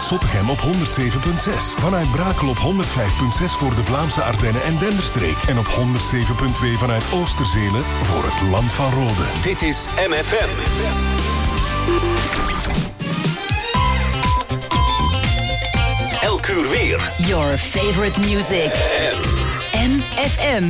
Zottegem op 107.6. Vanuit Brakel op 105.6 voor de Vlaamse Ardennen en Denderstreek. En op 107.2 vanuit Oosterzelen voor het Land van Rode. Dit is MFM. Elk uur weer. Your favorite music. MFM.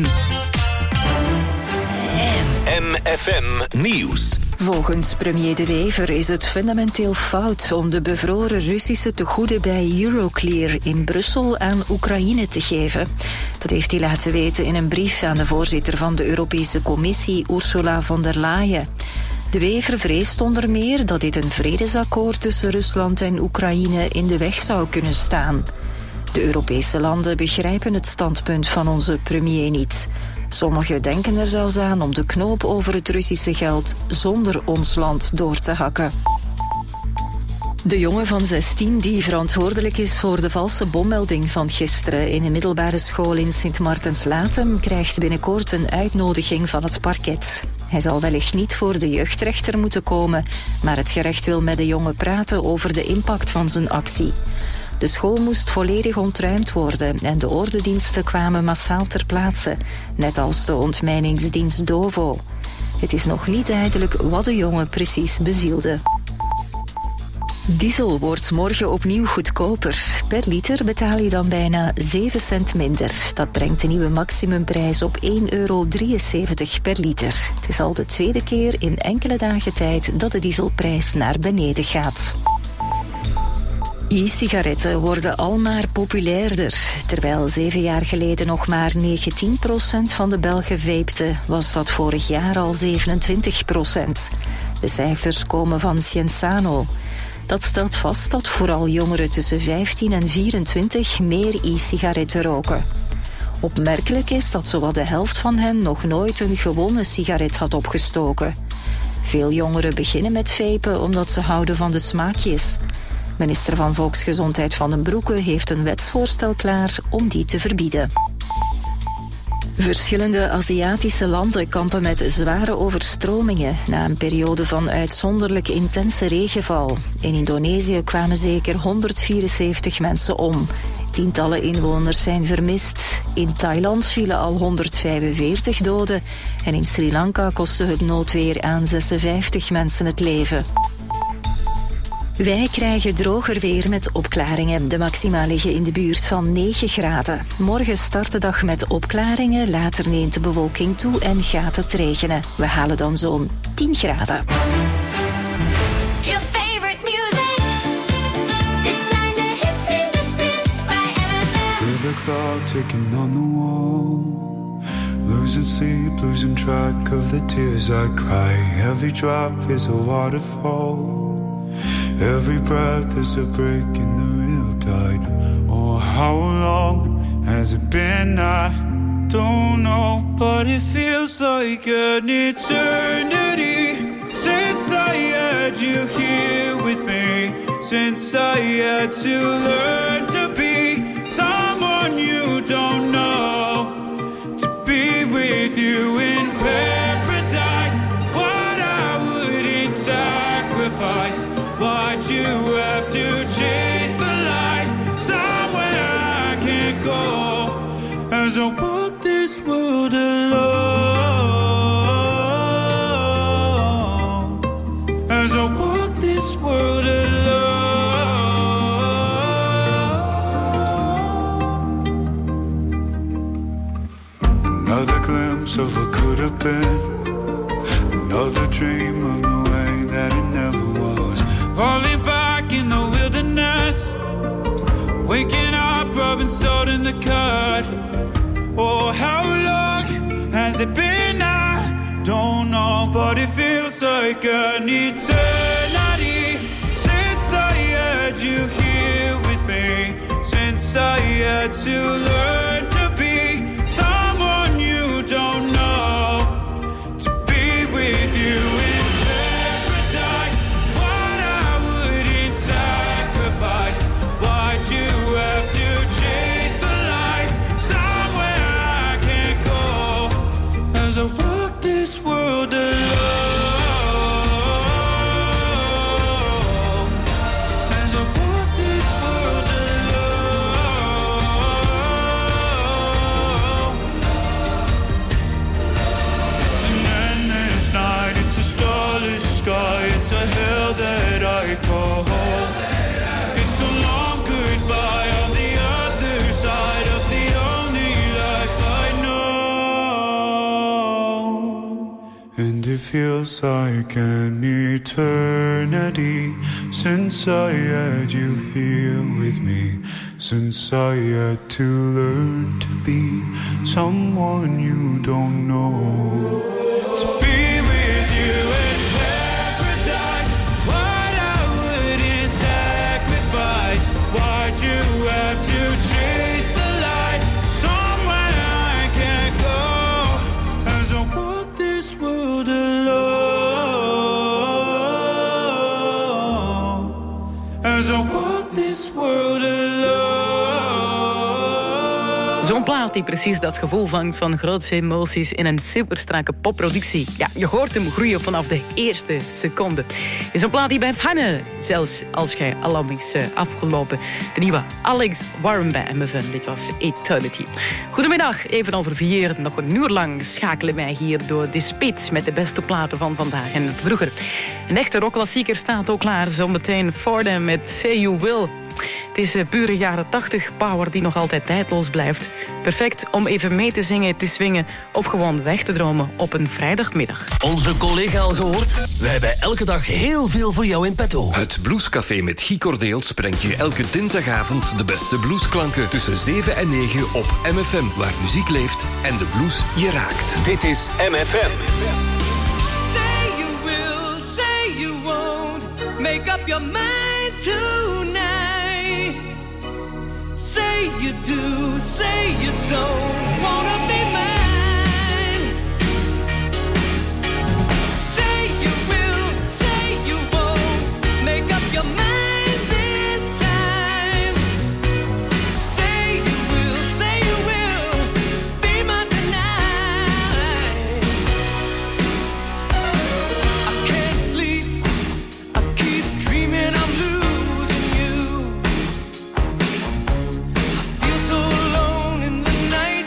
MFM Nieuws. Volgens premier De Wever is het fundamenteel fout om de bevroren Russische tegoeden bij Euroclear in Brussel aan Oekraïne te geven. Dat heeft hij laten weten in een brief aan de voorzitter van de Europese Commissie, Ursula von der Leyen. De Wever vreest onder meer dat dit een vredesakkoord tussen Rusland en Oekraïne in de weg zou kunnen staan. De Europese landen begrijpen het standpunt van onze premier niet. Sommigen denken er zelfs aan om de knoop over het Russische geld zonder ons land door te hakken. De jongen van 16 die verantwoordelijk is voor de valse bommelding van gisteren in een middelbare school in Sint-Martens-Latem krijgt binnenkort een uitnodiging van het parket. Hij zal wellicht niet voor de jeugdrechter moeten komen, maar het gerecht wil met de jongen praten over de impact van zijn actie. De school moest volledig ontruimd worden en de ordediensten kwamen massaal ter plaatse, net als de ontmijningsdienst DOVO. Het is nog niet duidelijk wat de jongen precies bezielde. Diesel wordt morgen opnieuw goedkoper. Per liter betaal je dan bijna 7 cent minder. Dat brengt de nieuwe maximumprijs op €1,73 per liter. Het is al de tweede keer in enkele dagen tijd dat de dieselprijs naar beneden gaat. E-sigaretten worden almaar populairder. Terwijl 7 jaar geleden nog maar 19% van de Belgen vapte, was dat vorig jaar al 27%. De cijfers komen van Cienzano. Dat stelt vast dat vooral jongeren tussen 15 en 24 meer e-sigaretten roken. Opmerkelijk is dat zowat de helft van hen nog nooit een gewone sigaret had opgestoken. Veel jongeren beginnen met vapen omdat ze houden van de smaakjes. Minister van Volksgezondheid Van den Broeke heeft een wetsvoorstel klaar om die te verbieden. Verschillende Aziatische landen kampen met zware overstromingen na een periode van uitzonderlijk intense regenval. In Indonesië kwamen zeker 174 mensen om. Tientallen inwoners zijn vermist. In Thailand vielen al 145 doden. En in Sri Lanka kostte het noodweer aan 56 mensen het leven. Wij krijgen droger weer met opklaringen. De maxima liggen in de buurt van 9 graden. Morgen start de dag met opklaringen, later neemt de bewolking toe en gaat het regenen. We halen dan zo'n 10 graden. Your favorite music. Dit zijn de hits in de spits bij MFM. Feel the clock ticking on the wall. Losing sleep, losing track of the tears I cry. Every drop is a waterfall. Every breath is a break in the riptide. Oh, how long has it been? I don't know, but it feels like an eternity since I had you here with me. Since I had to learn to be someone you don't know. To be with you in paradise, what I wouldn't sacrifice. Why'd you have to chase the light somewhere I can't go? As I walk this world alone. As I walk this world alone. Another glimpse of what could have been. Another dream of the way that it never was. Falling back in the wilderness, waking up, rubbing salt in the cut. Oh, how long has it been? I don't know, but it feels like an eternity since I had you here with me. Since I had to learn to be someone you don't know. To be with you in paradise, what I wouldn't sacrifice. Why'd you have to chase the light somewhere I can't go? As I walk this world alone. As I walk this world feels like an eternity since I had you here with me, since I had to learn to be someone you don't know. To be with you in paradise, what I wouldn't sacrifice. Why'd you have to chase the light somewhere I can't go? As I walk this world alone, as I walk this world alone. Zo'n plaat die precies dat gevoel vangt van grootse emoties in een superstrakke popproductie. Ja, je hoort hem groeien vanaf de eerste seconde. Is een plaat die blijft hangen, zelfs als jij alarm is afgelopen. De nieuwe Alex Warren bij MFM, dit was Eternity. Goedemiddag, even over 4, nog een uur lang schakelen wij hier door de spits met de beste platen van vandaag en vroeger. Een echte rockklassieker staat ook klaar, zometeen Fordham met Say You Will. Het is pure jaren 80 power die nog altijd tijdloos blijft. Perfect om even mee te zingen, te swingen of gewoon weg te dromen op een vrijdagmiddag. Onze collega al gehoord? Wij hebben elke dag heel veel voor jou in petto. Het Bluescafé met Guy Cordeels brengt je elke dinsdagavond de beste bluesklanken tussen 7 en 9 op MFM, waar muziek leeft en de blues je raakt. Dit is MFM. Say you will, say you won't, make up your mind tonight. Say you do, say you don't wanna be mine. Say you will, say you won't, make up your mind this time. Say you will be mine tonight. I can't sleep, I keep dreaming I'm losing you. I feel so alone in the night.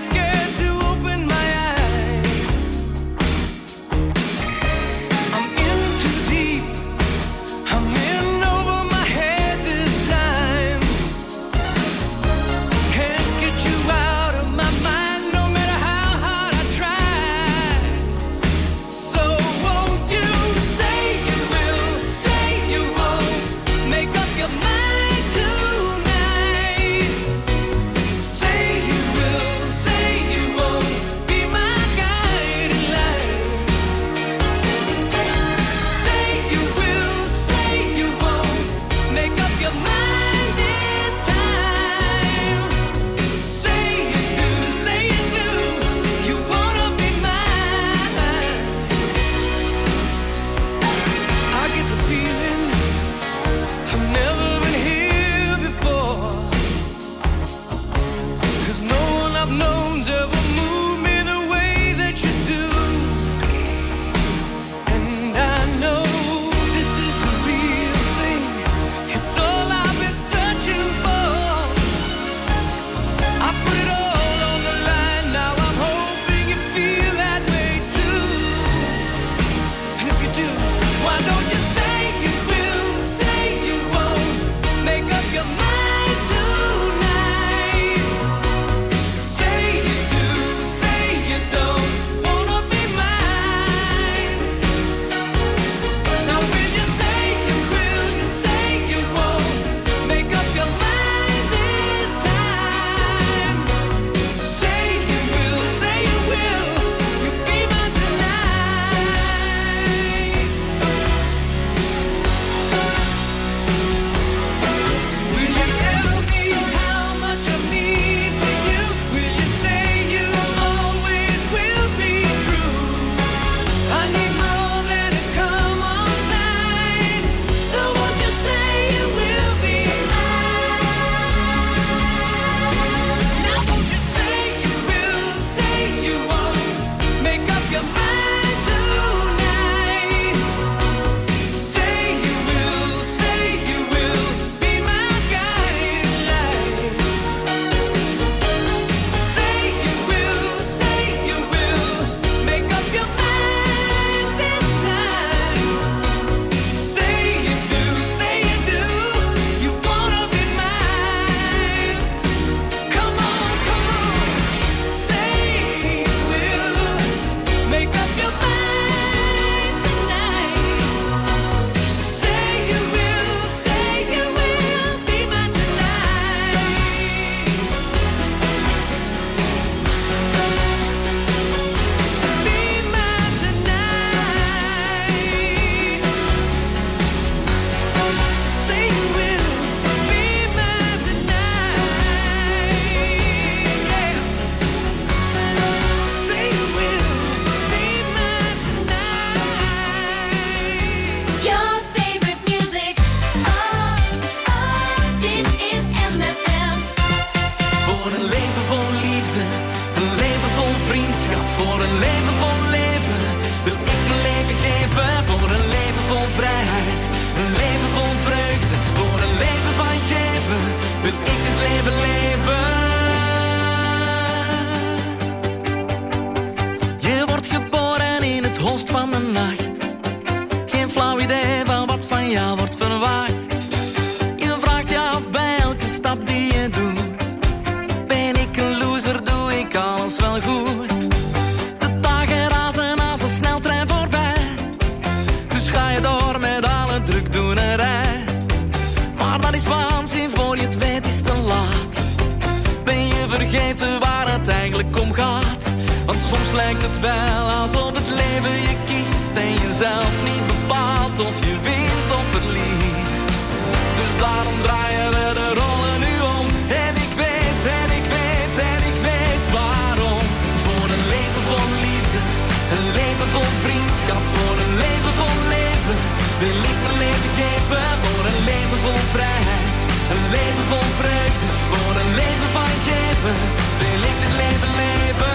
van jou wordt verwacht. Je vraagt je af bij elke stap die je doet. Ben ik een loser, doe ik alles wel goed? De dagen razen als een sneltrein voorbij. Dus ga je door met alle drukdoenerij. Maar dat is waanzin, voor je het weet is te laat. Ben je vergeten waar het eigenlijk om gaat? Want soms lijkt het wel alsof het leven je kiest en je zelf niet bepaalt of je wint of verliest. Dus daarom draaien we de rollen nu om. En ik weet, en ik weet, en ik weet waarom. Voor een leven vol liefde, een leven vol vriendschap. Voor een leven vol leven wil ik mijn leven geven. Voor een leven vol vrijheid, een leven vol vreugde. Voor een leven van geven wil ik dit leven leven.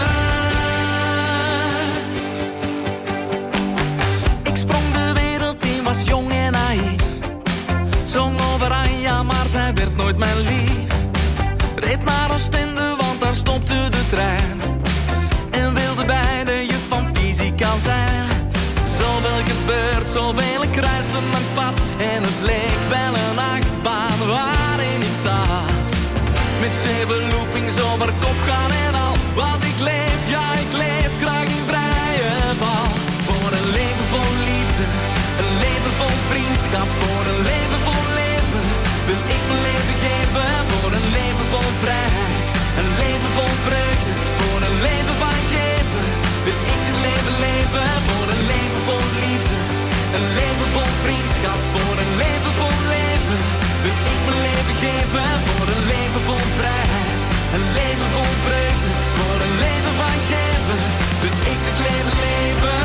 Ik sprong de wereld in, was jong en naïef. Zong over Anja, maar zij werd nooit mijn lief. Reed naar Oostende, want daar stopte de trein. En wilde bij de juf van fysica zijn. Zoveel gebeurt, zoveel kruiste mijn pad. En het leek wel een achtbaan waarin ik zat. Met 7 loopings over kop gaan en al. Want ik leef, ja ik leef graag in vrije val. Voor een leven vol liefde, een leven vol vriendschap. Voor een leven vol leven wil ik mijn leven geven. Voor een leven vol vrijheid, een leven vol vreugde. Voor een leven van geven wil ik dit leven leven. Voor een leven vol liefde, een leven vol vriendschap. Voor een leven vol leven wil ik mijn leven geven. Voor een leven vol vrijheid, een leven vol vreugde. Voor een leven van geven wil ik dit leven leven.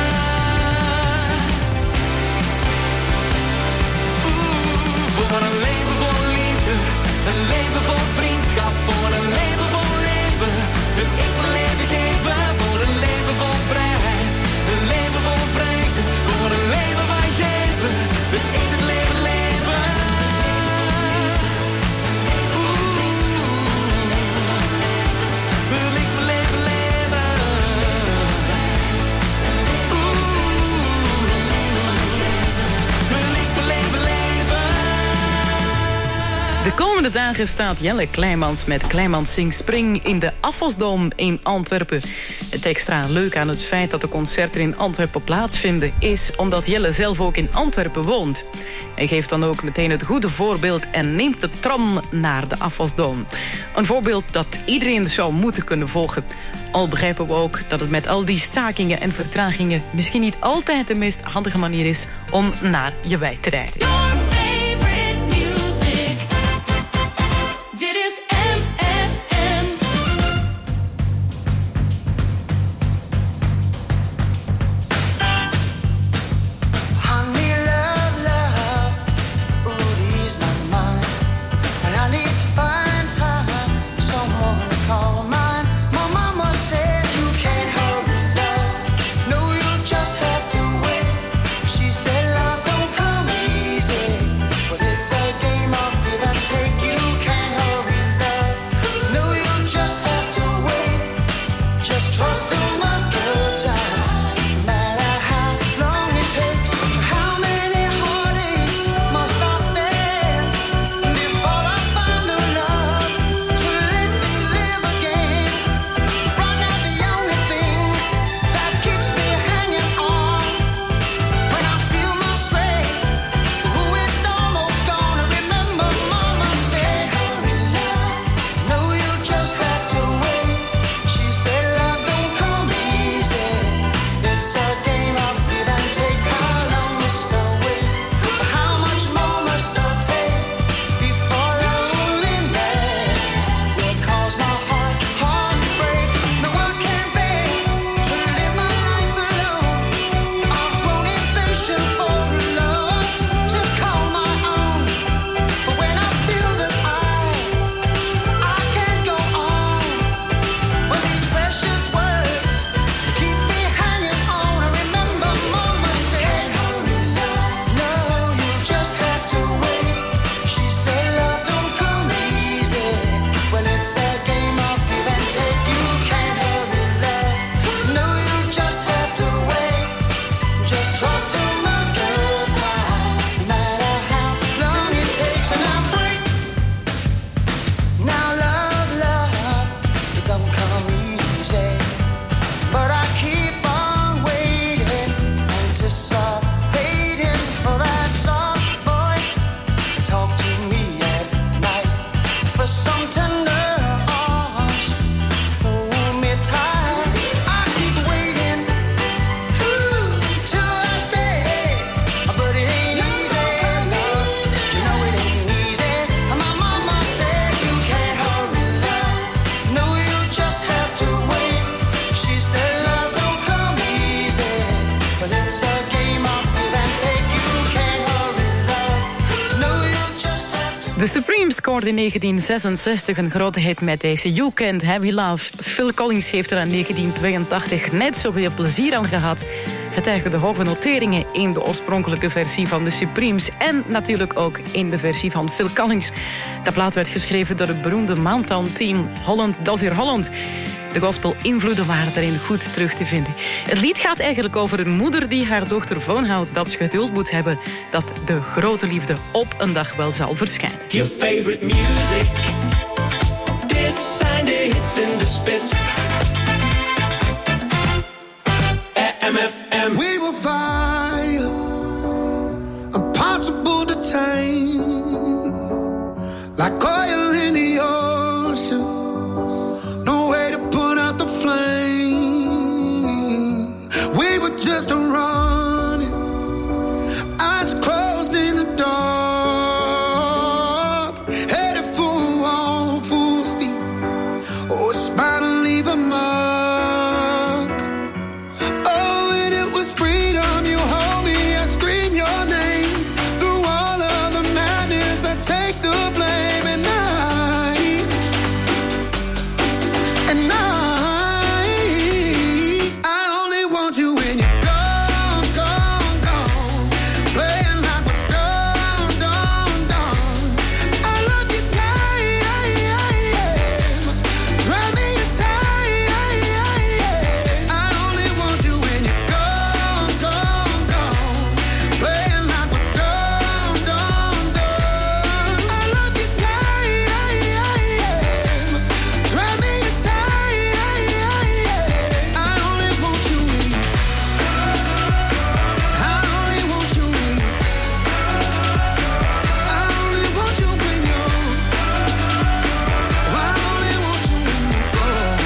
Voor een leven vol liefde, een leven vol vriendschap. Voor een leven vol leven wil ik mijn leven geven. Voor een leven vol vrijheid, een leven vol vreugde. Voor een leven van geven wil ik het leven leven. Wil ik mijn leven leven. Wil ik mijn leven leven. De komende dagen staat Jelle Kleimans met Kleimans Zingt Spring in de Afvalsdom in Antwerpen. Het extra leuk aan het feit dat de concerten in Antwerpen plaatsvinden is omdat Jelle zelf ook in Antwerpen woont. Hij geeft dan ook meteen het goede voorbeeld en neemt de tram naar de Afvalsdom. Een voorbeeld dat iedereen zou moeten kunnen volgen. Al begrijpen we ook dat het met al die stakingen en vertragingen misschien niet altijd de meest handige manier is om naar je wijk te rijden. Your favorite music. Dit is MFM. Honey, love, love, ooh, ease my mind. And I need to find time, someone to call mine. My mama said you can't hurry love, no, you'll just have to wait. She said love don't come easy. with some tender arms. Hold me tight. I keep waiting till that day, but it ain't easy. You know it ain't easy. My mama said you can't hurry love. No, you just have to wait. She said love don't come easy, but it's a game of give and take. You can't hurry love. No, you just have to. The Supremes scoorde in 1966 een grote hit met deze You Can't Have Love. Phil Collins heeft er in 1982 net zoveel plezier aan gehad. Het eigen de hoge noteringen in de oorspronkelijke versie van de Supremes en natuurlijk ook in de versie van Phil Collins. Dat plaat werd geschreven door het beroemde Mountain-team Holland Does It Holland. De gospel-invloeden waren daarin goed terug te vinden. Het lied gaat eigenlijk over een moeder die haar dochter voorhoudt dat ze geduld moet hebben dat de grote liefde op een dag wel zal verschijnen. Your favorite music. Dit zijn de hits in de spits. MFM. We will fire, impossible to tame, like oil in the ocean. No way to put out the flame. We were just running, eyes closed in the dark, headed for a wall, full speed. Oh, it's about to leave a mark. Oh, and it was freedom. You hold me, I scream your name. Through all of the madness, I take the blame. And I only want you when you're gone, gone, gone. Playing like we're done, done, done. I love you, drive me insane. I only want you when you're gone, gone, gone. Playing like we're done, done, done. I love you, drive me insane. I only want you in. I only want you in. I only want you when you're. I only want you when you're gone.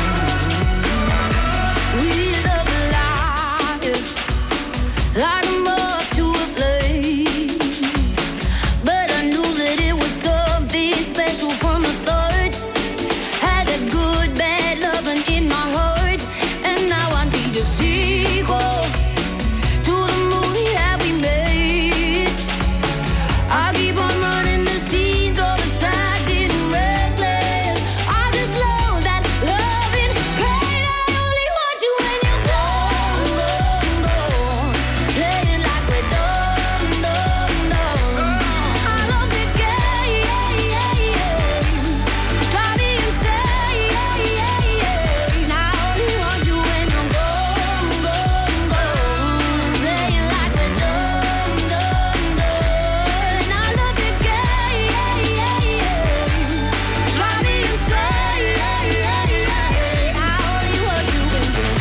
We love life like a moth to a flame, but I knew that it was something special from the start. Had that good, bad loving in my heart, and now I need a sequel to the movie that we made. I keep on running the scenes all aside, getting reckless. I just know that loving pain. I only want you when you're gone, gone, gone. Playing like we're done, done, done. I love the game, drive me insane. I only want you when you're gone, gone, gone. Playing like we're done, done, done. I love the game, drive me insane. I only want you when you're.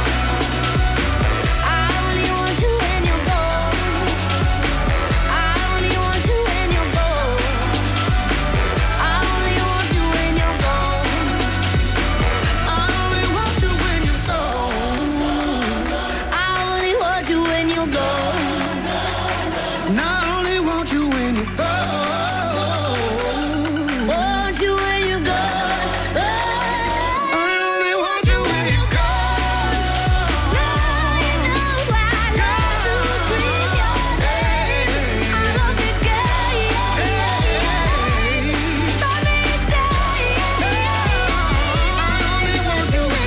I only want you when you're gone. I only want you when you're gone. I only want you when you're gone. I only want you when you're gone. I only want you when you're gone. And I only want you when you're gone. Want you when you're gone. I only want you when you're gone. Now you know I love to scream your name. I love the game. Drive me insane. I only want you when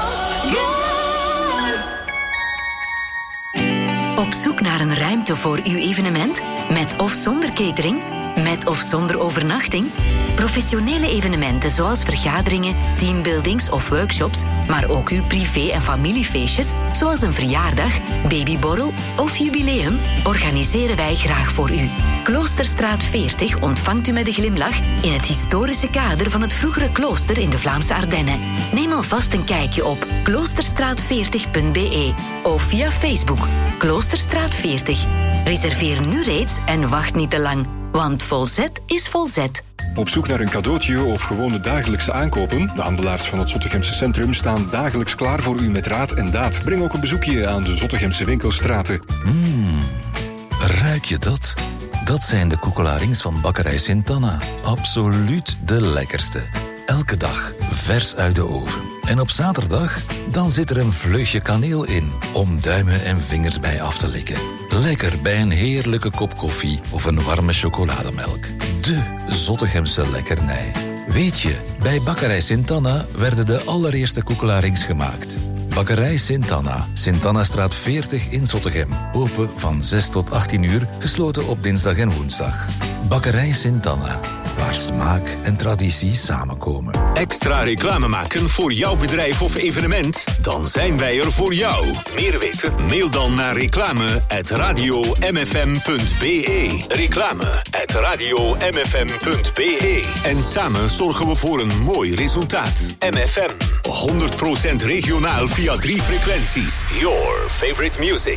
you're gone. Op zoek naar een ruimte voor uw evenement? Met of zonder catering? Met of zonder overnachting? Professionele evenementen zoals vergaderingen, teambuildings of workshops, maar ook uw privé- en familiefeestjes, zoals een verjaardag, babyborrel of jubileum, organiseren wij graag voor u. Kloosterstraat 40 ontvangt u met een glimlach in het historische kader van het vroegere klooster in de Vlaamse Ardennen. Neem alvast een kijkje op kloosterstraat40.be of via Facebook Kloosterstraat 40. Reserveer nu reeds en wacht niet te lang. Want Volzet is Volzet. Op zoek naar een cadeautje of gewone dagelijkse aankopen? De handelaars van het Zottegemse centrum staan dagelijks klaar voor u met raad en daad. Breng ook een bezoekje aan de Zottegemse winkelstraten. Ruik je dat? Dat zijn de koekelarings van Bakkerij Sint-Anna. Absoluut de lekkerste. Elke dag vers uit de oven. En op zaterdag, dan zit er een vleugje kaneel in, om duimen en vingers bij af te likken. Lekker bij een heerlijke kop koffie of een warme chocolademelk. De Zottegemse lekkernij. Weet je, bij Bakkerij Sint-Anna werden de allereerste koekelarings gemaakt. Bakkerij Sint-Anna, Sint-Annastraat 40 in Zottegem. Open van 6 tot 18 uur, gesloten op dinsdag en woensdag. Bakkerij Sint-Anna, waar smaak en traditie samenkomen. Extra reclame maken voor jouw bedrijf of evenement? Dan zijn wij er voor jou. Meer weten? Mail dan naar reclame@radiomfm.be. Reclame@radiomfm.be. En samen zorgen we voor een mooi resultaat. MFM, 100% regionaal via 3 frequenties. Your favorite music.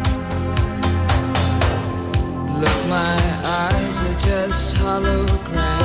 My eyes are just holograms.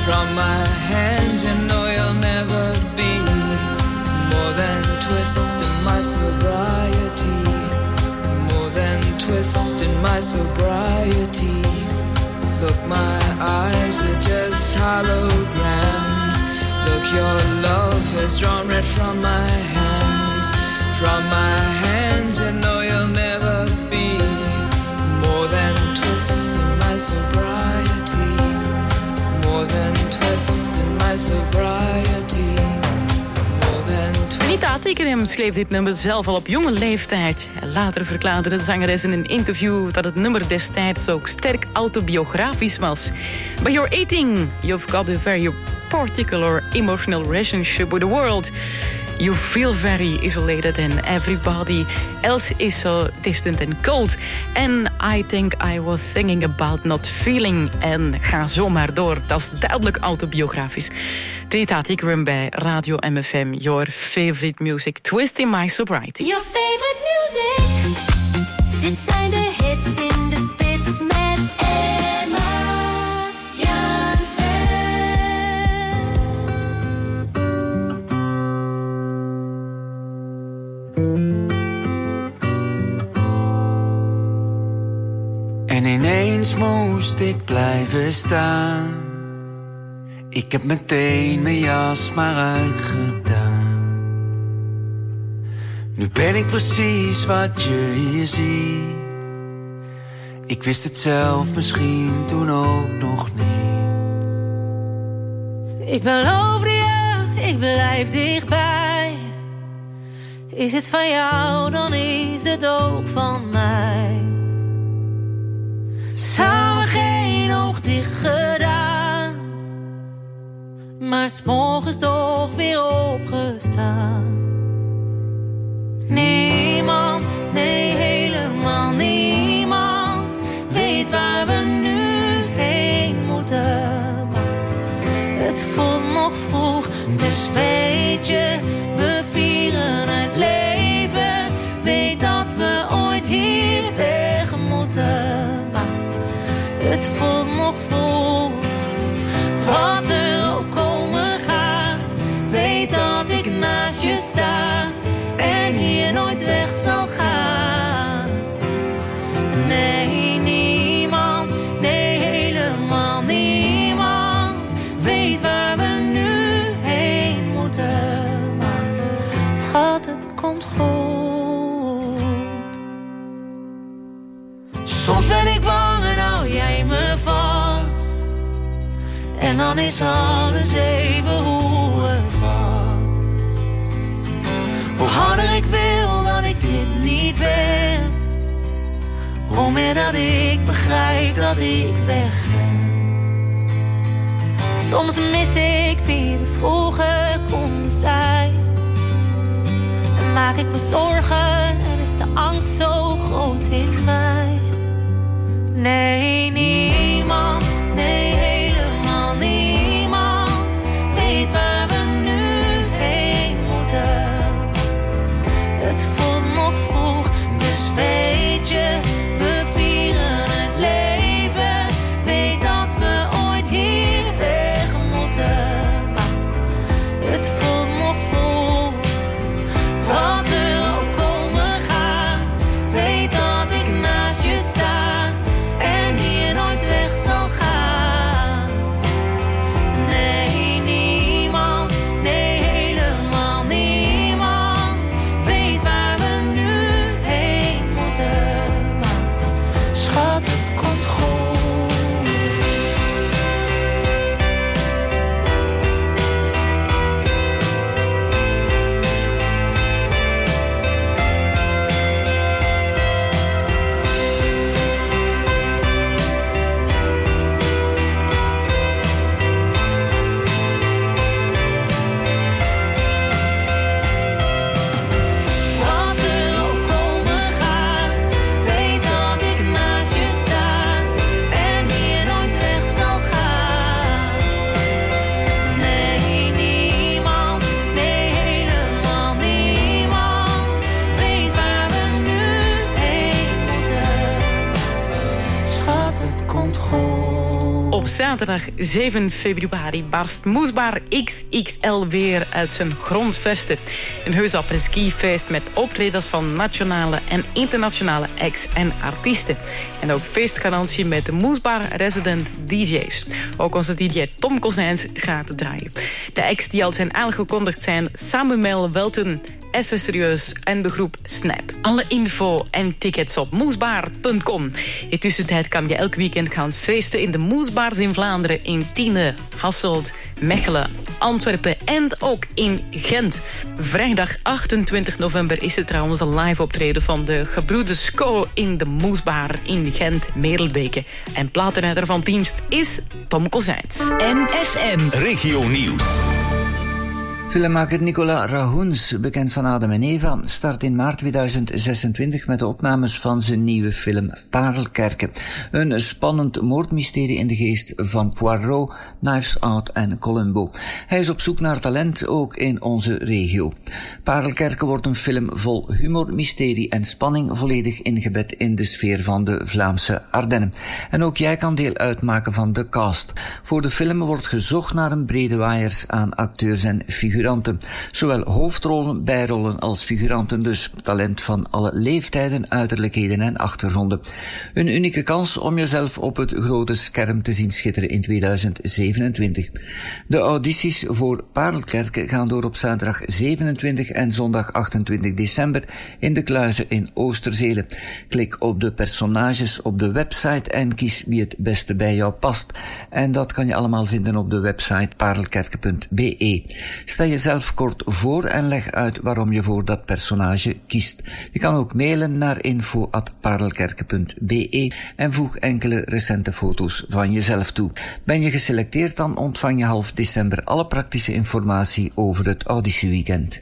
From my hands, you know you'll never be more than twist in my sobriety, more than twist in my sobriety. Look, my eyes are just holograms. Look, your love has drawn red from my hands. From my hands, you know you'll never be more than twist in my sobriety, more than twist in my sobriety, more than twist. Anita Tiekerem schreef dit nummer zelf al op jonge leeftijd. Later verklaarde de zangeres in een interview dat het nummer destijds ook sterk autobiografisch was. By your 18, you've got a very particular emotional relationship with the world. You feel very isolated and everybody else is so distant and cold. And I think I was thinking about not feeling. En ga zo maar door. Dat is duidelijk autobiografisch. Anita Tiekerem bij Radio MFM. Your favorite music. Twist in my sobriety. Your favorite music. Dit zijn de hits in de spits met Emma Janssens. En ineens moest ik blijven staan. Ik heb meteen mijn jas maar uitgedaan. Nu ben ik precies wat je hier ziet. Ik wist het zelf misschien toen ook nog niet. Ik beloof je, ik blijf dichtbij. Is het van jou, dan is het ook van mij. Samen geen oog dicht gedaan, maar 's morgens toch weer opgestaan. Niemand, nee helemaal niemand, weet waar we nu heen moeten. Het voelt nog vroeg, dus weet je, we vieren het leven. Weet dat we ooit hier weg moeten. Het voelt nog vroeg, wat er ook komen gaat. Weet dat ik naast je sta en hier nooit weg zal gaan. Nee, niemand, nee helemaal niemand, weet waar we nu heen moeten. Maar schat, het komt goed. Soms ben ik bang en hou jij me vast. En dan is alles even hoe het was. Hoe harder ik wil dat ik dit niet ben, hoe meer dat ik begrijp dat ik weg ben. Soms mis ik wie we vroeger konden zijn. En maak ik me zorgen en is de angst zo groot in mij. Nee, niemand, nee helemaal niemand, weet waar we nu heen moeten. Het voelt nog vroeg, dus weet je, we vieren het leven. Weet dat we ooit hier weg moeten. Maar het voelt nog vroeg, wat er ook komen gaat. Weet dat ik naast je sta en hier nooit weg Op zaterdag 7 februari barst Moesbar XXL weer uit zijn grondvesten. Een heus après-ski-feest met optredens van nationale en internationale acts en artiesten. En ook feestgarantie met de Moesbar Resident DJ's. Ook onze DJ Tom Kozijns gaat draaien. De acts die al zijn aangekondigd zijn Samuel Welten, Even Serieus en de groep Snap. Alle info en tickets op moesbaar.com. In tussentijd kan je elk weekend gaan feesten in de Moesbaars in Vlaanderen, in Tiene, Hasselt, Mechelen, Antwerpen en ook in Gent. Vrijdag 28 november is het trouwens een live optreden van de gebroeders Co in de Moesbaar in Gent, Merelbeke. En platenrijder van dienst is Tom Kozijns. MFM Regio Nieuws. Filmmaker Nicolas Rahoens, bekend van Adam en Eva, start in maart 2026 met de opnames van zijn nieuwe film Parelkerken. Een spannend moordmysterie in de geest van Poirot, Knives Out en Columbo. Hij is op zoek naar talent, ook in onze regio. Parelkerken wordt een film vol humor, mysterie en spanning, volledig ingebed in de sfeer van de Vlaamse Ardennen. En ook jij kan deel uitmaken van de cast. Voor de film wordt gezocht naar een brede waaiers aan acteurs en figuranten. Zowel hoofdrollen, bijrollen als figuranten dus. Talent van alle leeftijden, uiterlijkheden en achtergronden. Een unieke kans om jezelf op het grote scherm te zien schitteren in 2027. De audities voor Parelkerken gaan door op zaterdag 27 en zondag 28 december in de Kluizen in Oosterzele. Klik op de personages op de website en kies wie het beste bij jou past. En dat kan je allemaal vinden op de website parelkerken.be. Stel jezelf kort voor en leg uit waarom je voor dat personage kiest. Je kan ook mailen naar info@parelkerken.be en voeg enkele recente foto's van jezelf toe. Ben je geselecteerd, dan ontvang je half december alle praktische informatie over het auditieweekend.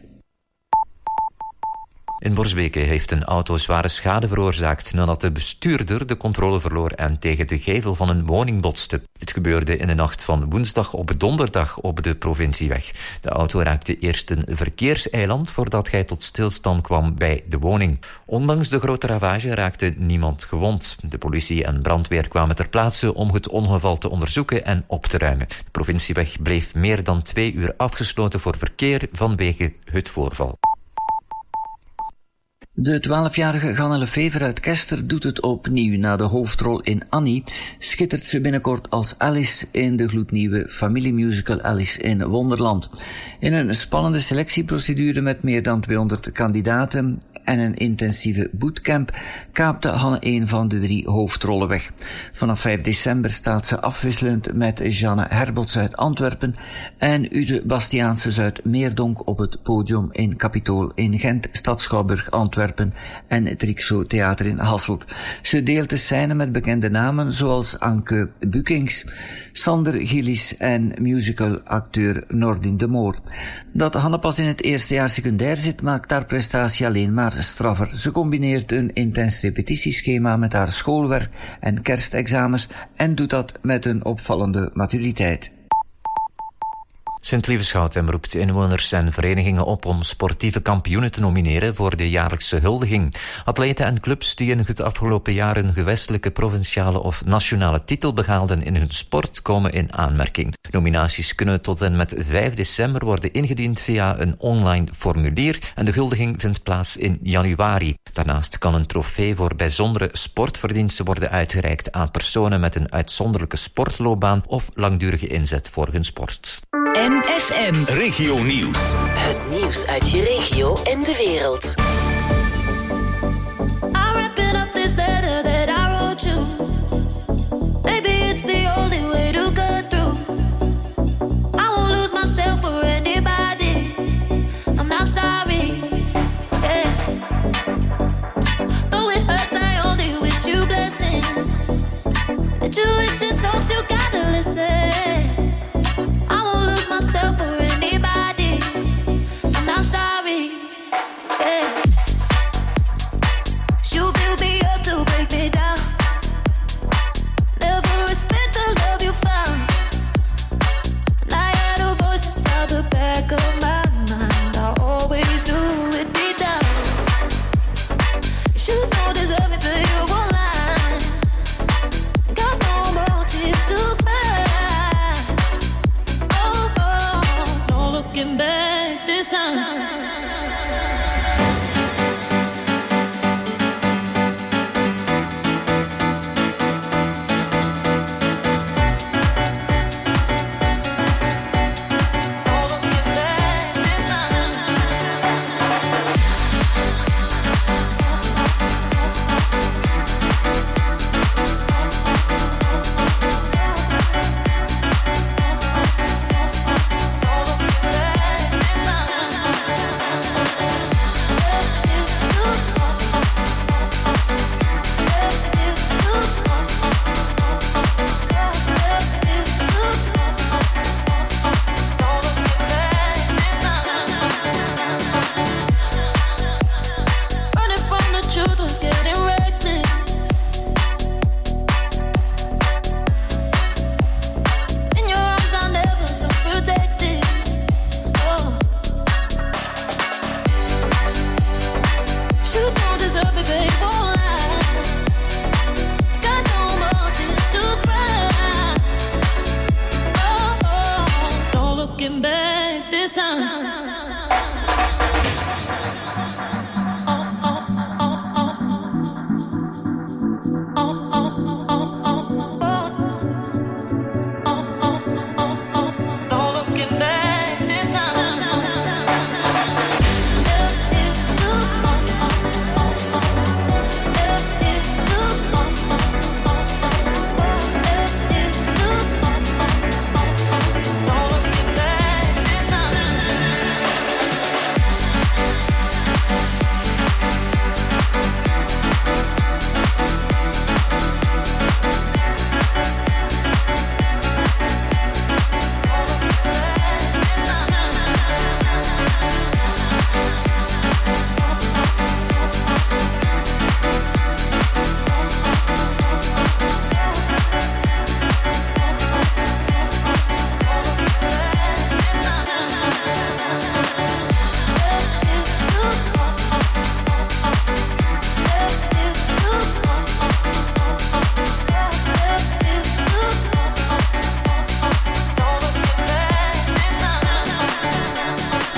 In Borsbeke heeft een auto zware schade veroorzaakt nadat de bestuurder de controle verloor en tegen de gevel van een woning botste. Dit gebeurde in de nacht van woensdag op donderdag op de provincieweg. De auto raakte eerst een verkeerseiland voordat hij tot stilstand kwam bij de woning. Ondanks de grote ravage raakte niemand gewond. De politie en brandweer kwamen ter plaatse om het ongeval te onderzoeken en op te ruimen. De provincieweg bleef meer dan 2 uur afgesloten voor verkeer vanwege het voorval. De 12-jarige Gannele Fever uit Kester doet het opnieuw. Na de hoofdrol in Annie schittert ze binnenkort als Alice in de gloednieuwe familiemusical Alice in Wonderland. In een spannende selectieprocedure met meer dan 200 kandidaten en een intensieve bootcamp kaapte Hanne een van de 3 hoofdrollen weg. Vanaf 5 december staat ze afwisselend met Janne Herbots uit Antwerpen en Ute Bastiaanses uit Meerdonk op het podium in Capitool in Gent, Stadschouwburg Antwerpen en het Rixo Theater in Hasselt. Ze deelt de scène met bekende namen zoals Anke Bukings, Sander Gillis en musicalacteur Nordin de Moor. Dat Hanne pas in het eerste jaar secundair zit, maakt haar prestatie alleen maar straffer. Ze combineert een intens repetitieschema met haar schoolwerk en kerstexamens en doet dat met een opvallende maturiteit. Sint-Lieveschouten roept inwoners en verenigingen op om sportieve kampioenen te nomineren voor de jaarlijkse huldiging. Atleten en clubs die in het afgelopen jaar een gewestelijke, provinciale of nationale titel behaalden in hun sport komen in aanmerking. Nominaties kunnen tot en met 5 december worden ingediend via een online formulier en de huldiging vindt plaats in januari. Daarnaast kan een trofee voor bijzondere sportverdiensten worden uitgereikt aan personen met een uitzonderlijke sportloopbaan of langdurige inzet voor hun sport. MFM Regio Nieuws. Het nieuws uit je regio en de wereld. I'm wrapping up this letter that I wrote you. Maybe it's the only way to go through. I won't lose myself for anybody. I'm not sorry. Yeah. Though it hurts, I only wish you blessings. The tuition talks, you gotta listen. Myself or anybody, I'm not sorry. Yeah. You build me up to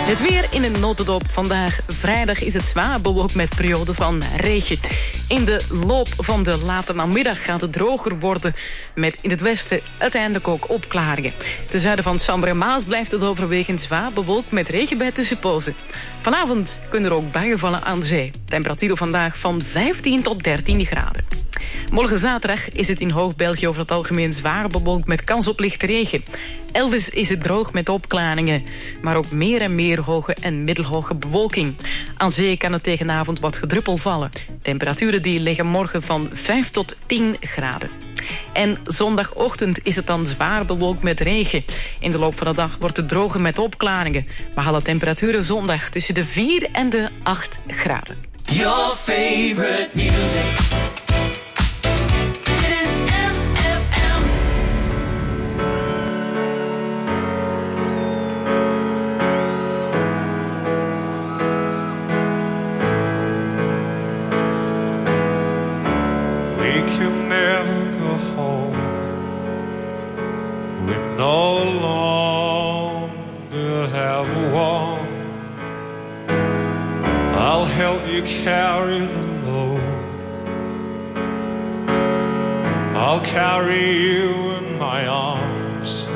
Het weer in een notendop. Vandaag vrijdag is het zwaar bewolkt met perioden van regen. In de loop van de late namiddag gaat het droger worden, met in het westen uiteindelijk ook opklaringen. Ten zuiden van Sambre en Maas blijft het overwegend zwaar bewolkt met regen bij tussenpozen. Vanavond kunnen er ook buien vallen aan de zee. Temperatuur vandaag van 15 tot 13 graden. Morgen zaterdag is het in Hoog-België over het algemeen zwaar bewolkt met kans op lichte regen. Elders is het droog met opklaringen, maar ook meer en meer hoge en middelhoge bewolking. Aan zee kan het tegen de avond wat gedruppel vallen. Temperaturen die liggen morgen van 5 tot 10 graden. En zondagochtend is het dan zwaar bewolkt met regen. In de loop van de dag wordt het droger met opklaringen. We halen temperaturen zondag tussen de 4 en de 8 graden. Your favorite music. Dit is MFM. We can never go home. We no longer have a wall. I'll help you carry the load. I'll carry you in my arms.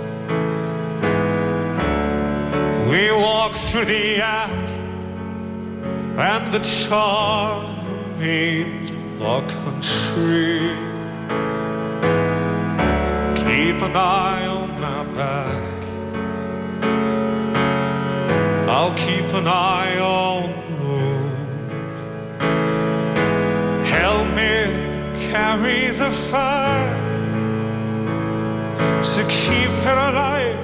We walk through the ash and the charm remains of our country. Keep an eye on my back. I'll keep an eye on the road. Help me carry the fire to keep it alive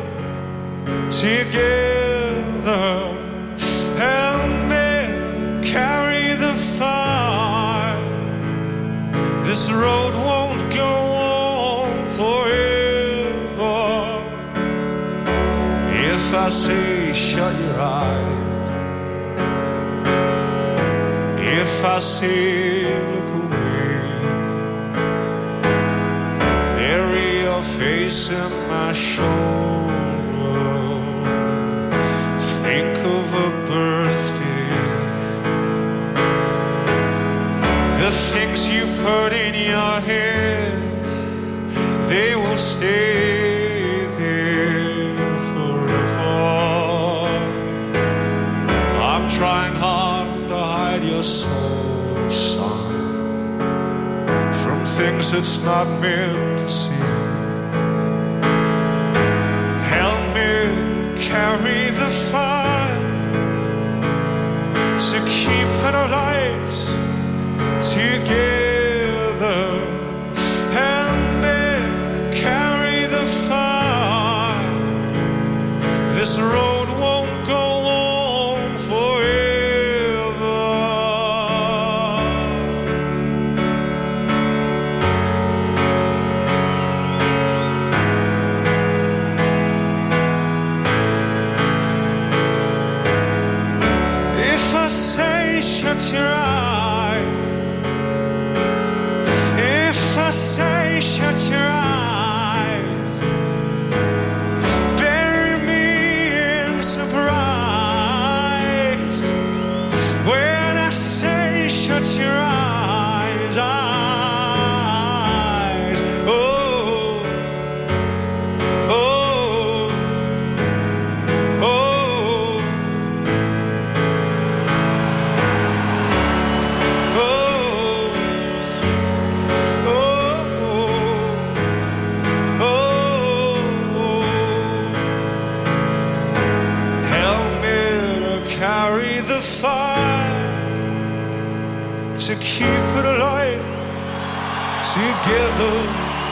together. Help me carry the fire. This road won't go on forever. If I say shut your eyes, if I say look away, bury your face in my shoulder, think of a birthday, the things you put in your head, they will stay there forever. I'm trying hard to hide your soul, son, from things it's not meant to see. Help me carry the fire to keep it alight together. Help me carry the fire. This road won't go on forever. If I say shut your eyes, if I say shut your eyes, bury me in surprise. When I say shut your eyes, eyes, oh, oh, oh, carry the fire to keep it alive together.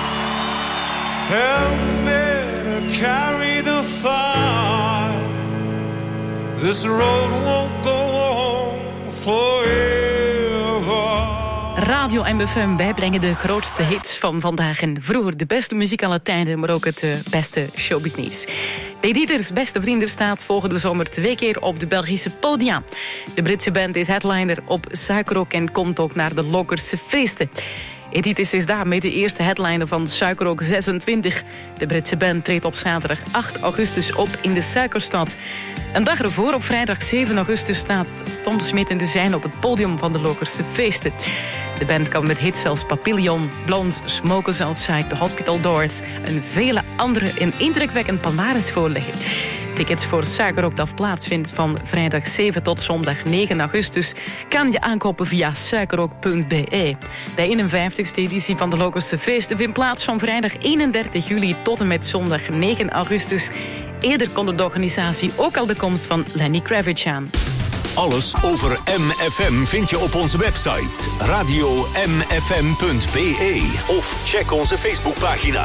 Help me to carry the fire. This road won't go on forever. Radio MFM, wij brengen de grootste hits van vandaag en vroeger. De beste muziek alle tijden, maar ook het beste showbiznieuws. De Editors beste vrienden staat volgende zomer 2 keer op de Belgische podia. De Britse band is headliner op Suikerrok en komt ook naar de Lokkerse feesten. Editis is daarmee de eerste headliner van Suikerrock 26. De Britse band treedt op zaterdag 8 augustus op in de Suikerstad. Een dag ervoor, op vrijdag 7 augustus, staat Tom Smit in de Zijn op het podium van de Lokerse feesten. De band kan met hits als Papillon, Blondes, Smokers Outside, The Hospital Doors en vele andere een indrukwekkend palmares voorleggen. Tickets voor Suikerrock dat plaatsvindt van vrijdag 7 tot zondag 9 augustus kan je aankopen via suikerrock.be. De 51ste editie van de Lokerse feesten vindt plaats van vrijdag 31 juli tot en met zondag 9 augustus. Eerder kondigde de organisatie ook al de komst van Lenny Kravitz aan. Alles over MFM vind je op onze website radio.mfm.be of check onze Facebookpagina.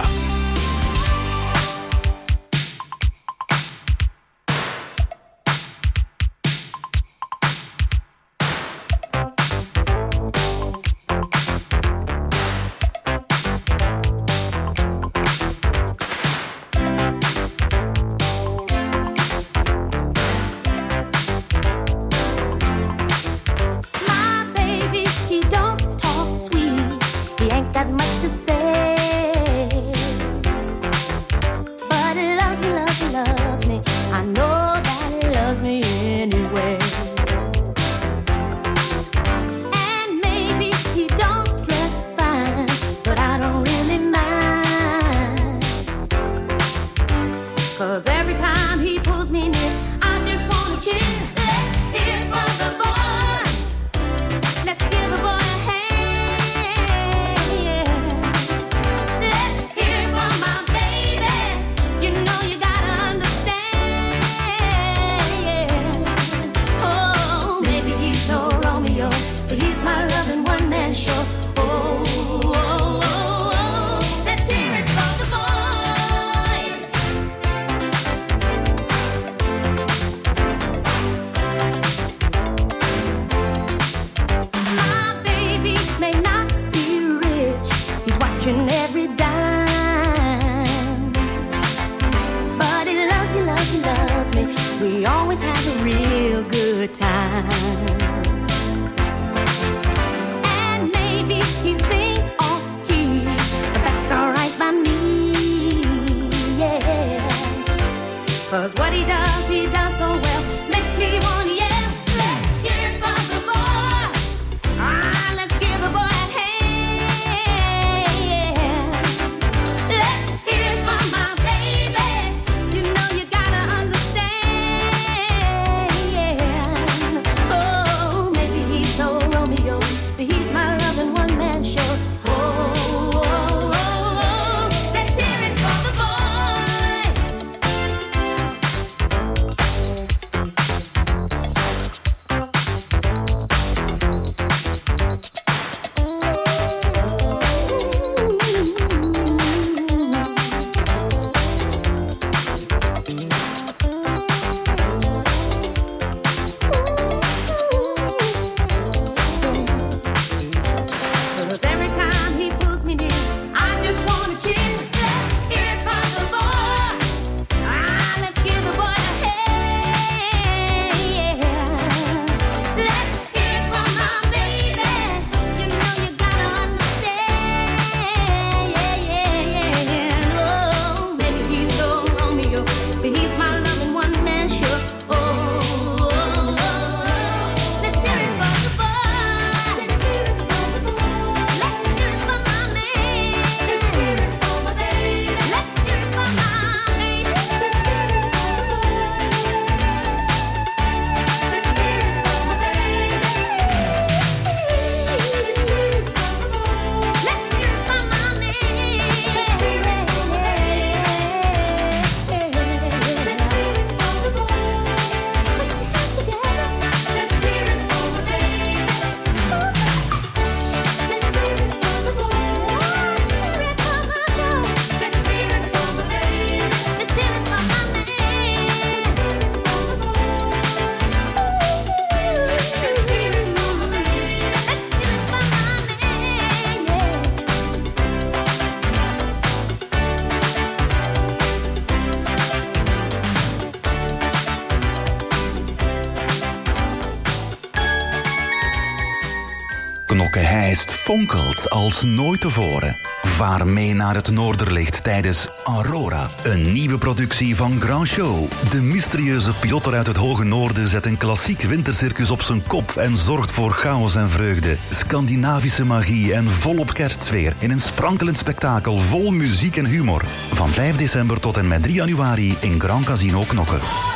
Knokke-Heist fonkelt als nooit tevoren. Vaar mee naar het Noorderlicht tijdens Aurora, een nieuwe productie van Grand Show. De mysterieuze piloter uit het hoge noorden zet een klassiek wintercircus op zijn kop en zorgt voor chaos en vreugde, Scandinavische magie en volop kerstsfeer in een sprankelend spektakel vol muziek en humor. Van 5 december tot en met 3 januari in Grand Casino Knokke.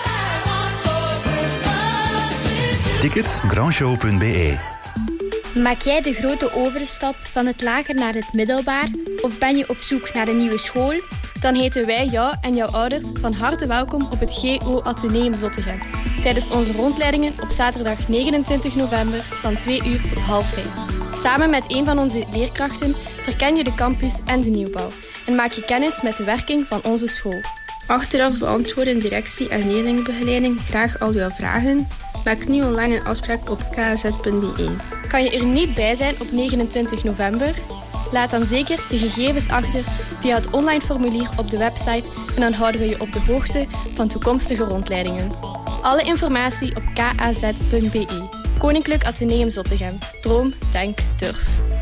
Tickets grandshow.be. Maak jij de grote overstap van het lager naar het middelbaar? Of ben je op zoek naar een nieuwe school? Dan heten wij jou en jouw ouders van harte welkom op het GO Atheneum Zottegem. Tijdens onze rondleidingen op zaterdag 29 november van 2 uur tot 4:30. Samen met een van onze leerkrachten verken je de campus en de nieuwbouw. En maak je kennis met de werking van onze school. Achteraf beantwoorden directie en leerlingenbegeleiding graag al uw vragen. Maak nu online een afspraak op kz.be. Kan je er niet bij zijn op 29 november? Laat dan zeker de gegevens achter via het online formulier op de website en dan houden we je op de hoogte van toekomstige rondleidingen. Alle informatie op kaz.be. Koninklijk Atheneum Zottegem. Droom, denk, durf.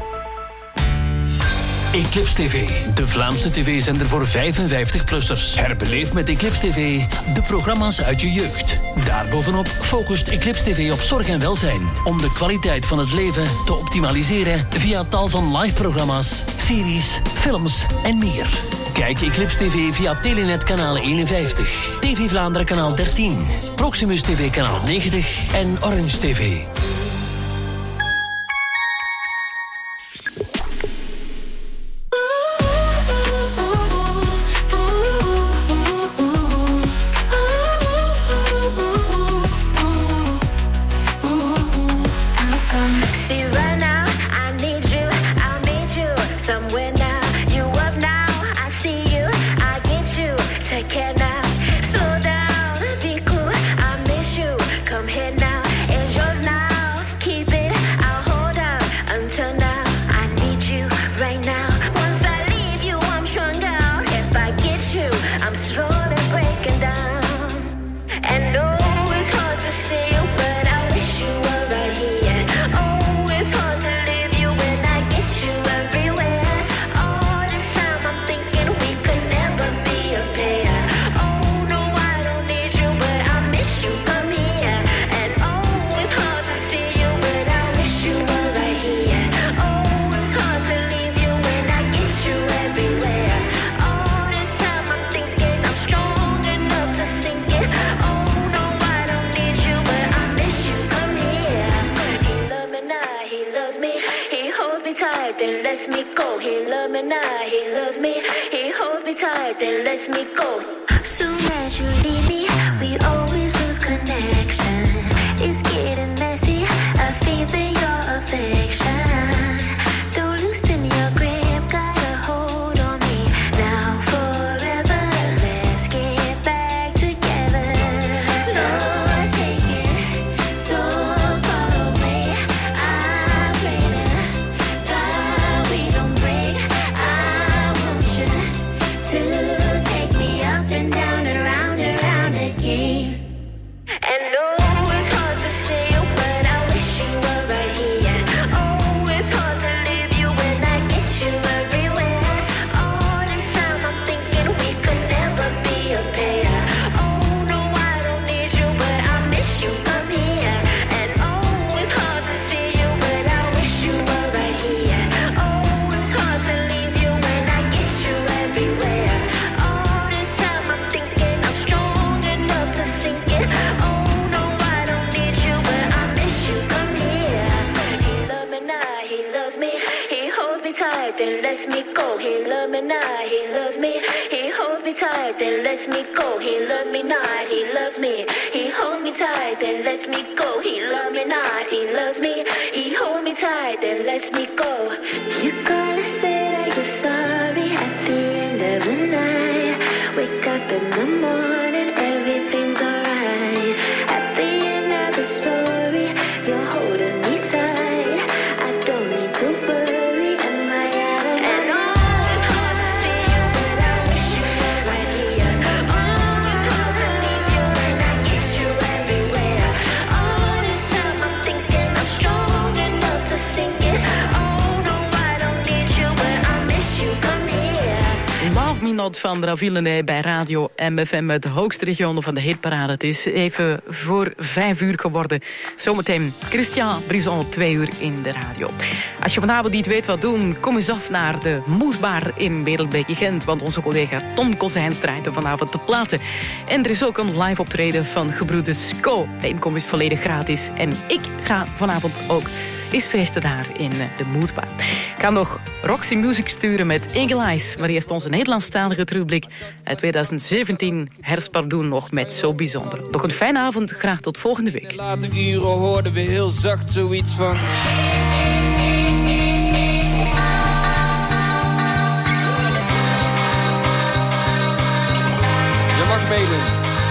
Eclipse TV, de Vlaamse tv-zender voor 55-plussers. Herbeleef met Eclipse TV de programma's uit je jeugd. Daarbovenop focust Eclipse TV op zorg en welzijn, om de kwaliteit van het leven te optimaliseren via tal van live-programma's, series, films en meer. Kijk Eclipse TV via Telenet kanaal 51, TV Vlaanderen kanaal 13, Proximus TV kanaal 90 en Orange TV. lets me go. He loves me now, he loves me. He holds me tight, then lets me go. Soon as you leave me, we always lose connection. It's getting messy, I feel that your affection. Don't loosen your grip, got a hold on me. Now forever, let's get back together. Lord, take it so far away. I pray to God we don't break. I want you to take me up and down and round again. And oh, it's hard to say, but I wish you were right here. Oh, it's hard to leave you when I get you everywhere. All this time I'm thinking we could never be a pair. Oh, no, I don't need you, but I miss you, come here. And oh, it's hard to see you, but I wish you were right here. Oh, it's hard to leave you when I get you everywhere. All this time I'm thinking I'm strong enough to sink it. Oh, no, I don't need you, but I miss you, come here. He loves me now, he loves me. He holds me tight, then lets me go. He loves me now, he loves me. He holds me tight, then lets me go. He loves me not, he loves me. He holds me tight, then lets me go. He loves me not, he loves me. He holds me tight, then lets me go. You gotta say that you're sorry at the end of the night. Wake up in the morning, everything's alright. At the end of the story, you're holding me tight. I don't need to worry, am I out of and oh, it's hard to see you, but I wish you were right here. Oh, it's hard to leave you when I get you everywhere. All this time I'm thinking I'm strong enough to sink it. genot van Ravilene bij Radio MFM, het hoogste regionen van de hitparade. Het is even voor 5 uur geworden. Zometeen Christian Brison, 2 uur in de radio. Als je vanavond niet weet wat doen, kom eens af naar de Moesbar in Wereldbeek in Gent, want onze collega Tom Kozijns draait er vanavond te platen. En er is ook een live optreden van gebroeders Sko. De inkomst is volledig gratis. En ik ga vanavond ook eens feesten daar in de Moesbar. Ik ga nog Roxy Music sturen met Eagle Eyes, maar eerst onze Nederlandstalige terugblik uit 2017. Herspardoen nog met Zo Bijzonder. Nog een fijne avond, graag tot volgende week. In de late uren hoorden we heel zacht zoiets van... Je mag meedoen.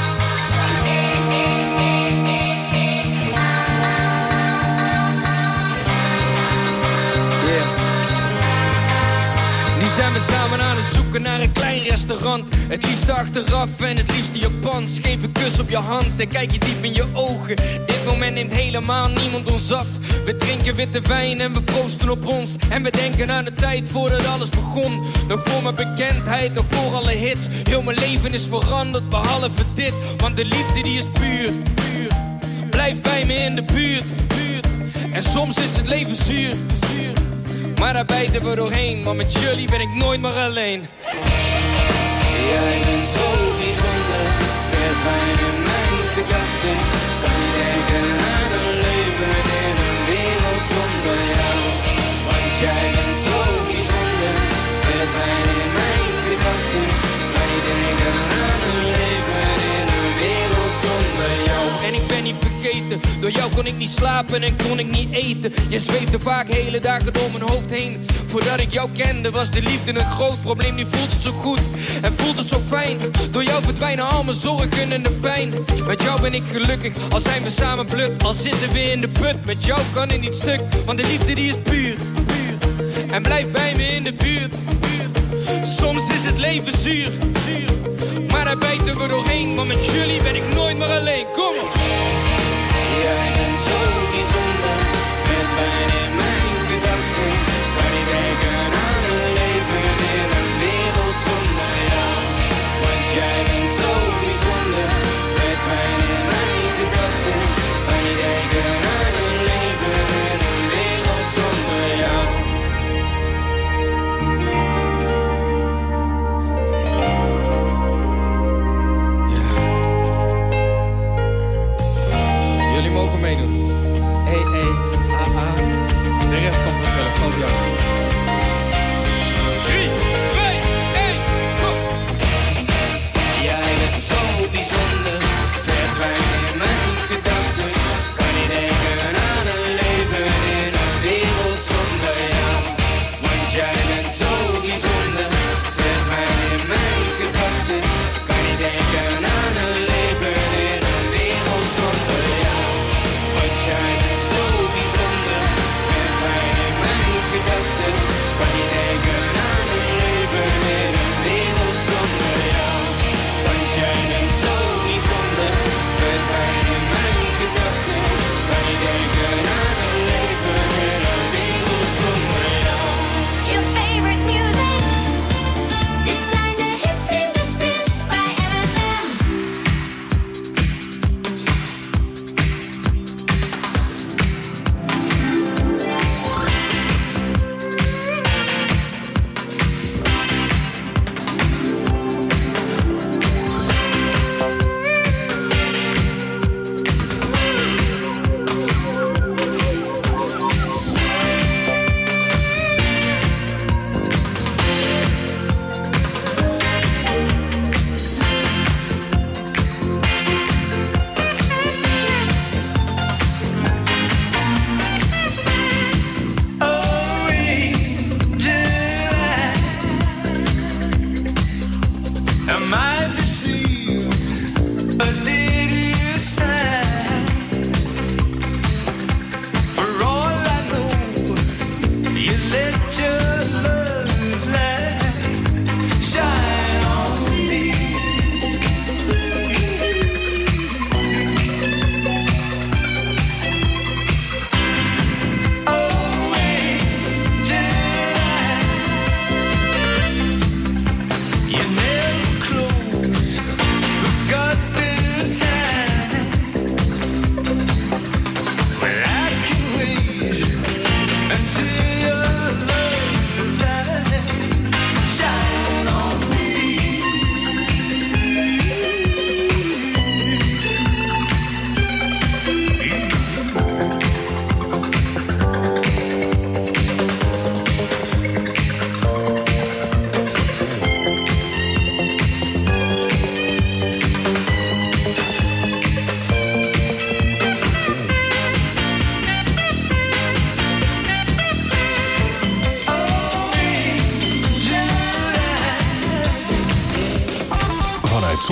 Zijn we samen aan het zoeken naar een klein restaurant. Het liefst achteraf en het liefst Japans. Geef een kus op je hand en kijk je diep in je ogen. Dit moment neemt helemaal niemand ons af. We drinken witte wijn en we proosten op ons. En we denken aan de tijd voordat alles begon. Nog voor mijn bekendheid, nog voor alle hits. Heel mijn leven is veranderd behalve dit. Want de liefde die is puur. Blijf bij me in de buurt. En soms is het leven zuur. Maar daar bijten we doorheen, want met jullie ben ik nooit meer alleen. Jij bent zo bijzonder, verdwijn in mijn gedachten. Kan niet denken aan een leven in een wereld zonder jou. Want jij bent zo bijzonder, verdwijn in mijn gedachten. Kan niet denken aan een leven in een wereld zonder jou. En ik ben niet vergeten, door jou kon ik niet slapen en kon ik niet eten. Je zweefde vaak hele dagen door mijn hoofd heen. Voordat ik jou kende was de liefde een groot probleem. Nu voelt het zo goed en voelt het zo fijn. Door jou verdwijnen al mijn zorgen en de pijn. Met jou ben ik gelukkig, al zijn we samen blut. Al zitten we in de put, met jou kan het niet stuk. Want de liefde die is puur. En blijf bij me in de buurt. Soms is het leven zuur. Maar daar bijten we doorheen. Want met jullie ben ik nooit meer alleen. Kom op! Jij bent zo bijzonder, verdwijn in mijn gedachten. Kan niet denken aan